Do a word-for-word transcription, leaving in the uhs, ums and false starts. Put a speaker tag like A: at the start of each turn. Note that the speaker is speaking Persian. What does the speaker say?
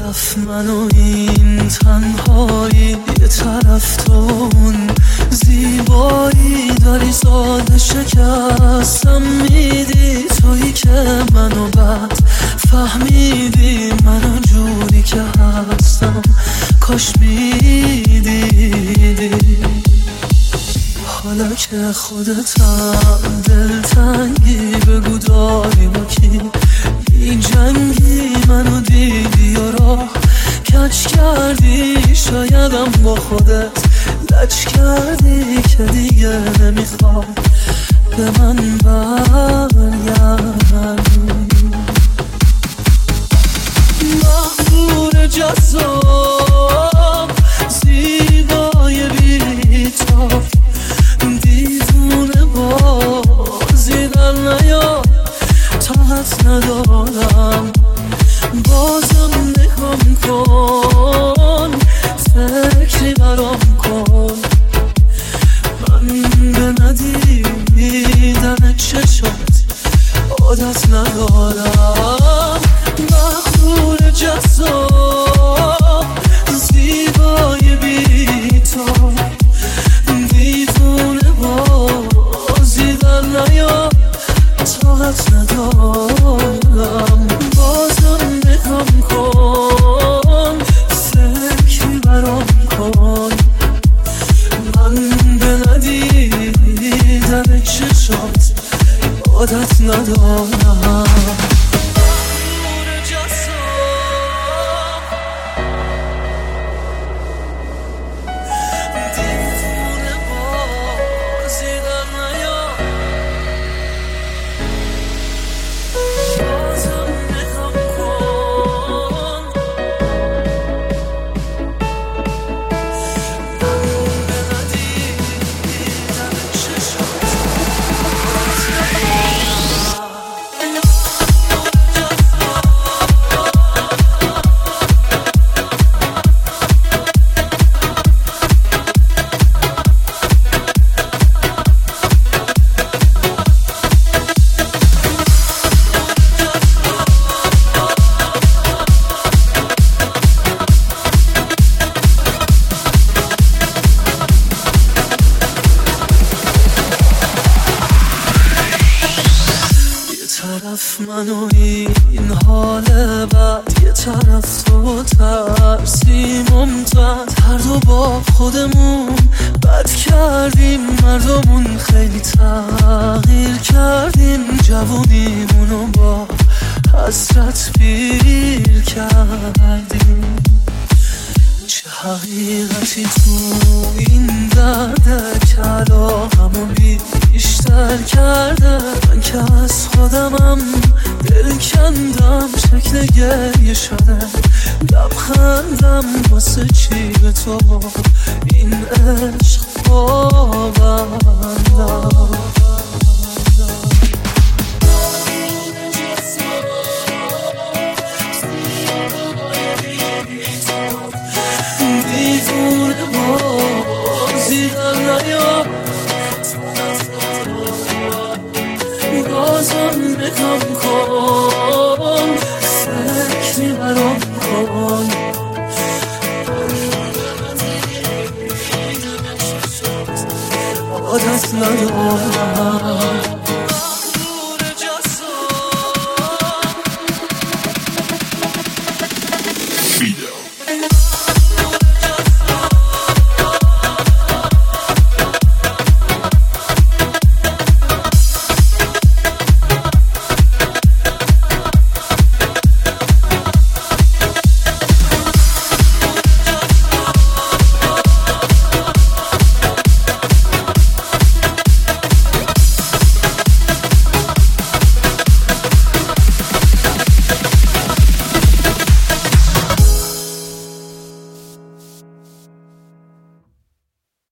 A: طرف من و این تنهایی، یه طرف تو اون زیبایی. داری ساده شکستم میدی، تویی که منو بد فهمیدی. منو جوری که هستم کاش میدیدی. حالا که خودتم دلتنگی، بگو داری با کی بی جنگی. منو دیدی و راه کج کردی، شایدم با خودت لج کردی که دیگه نمیخوای به من برگردی. مغرور جذاب زیبای بی‌تاب، دیوونه بازی در نیار. طاقت ندارم بازم نگام کن، فکری برام کن. من به ندیدن چشات عادت ندارم. مغرور جذاب زیبای بی‌تاب، دیوونه بازی در نیار. طاقت ندارم بازم نگام کن، فکری برام کن. من به ندیدن چشات عادت ندارم. طرف من و این حال بد، یه طرف تو ترسی ممتد. هر دو با خودمون بد کردیم، مردمون خیلی تغییر کردیم. جوونیمونو با حسرت پیر کردیم. چه حقیقتی تو این درده که علاقمو بیشتر کرده. من که از خودمم دل کندم، شکل گریه شده لبخندم. واسه چی به تو این عشق پابندم؟ دیوونه بازی در نیار. بازم نگام کن، فکری برام کن. عادت ندارم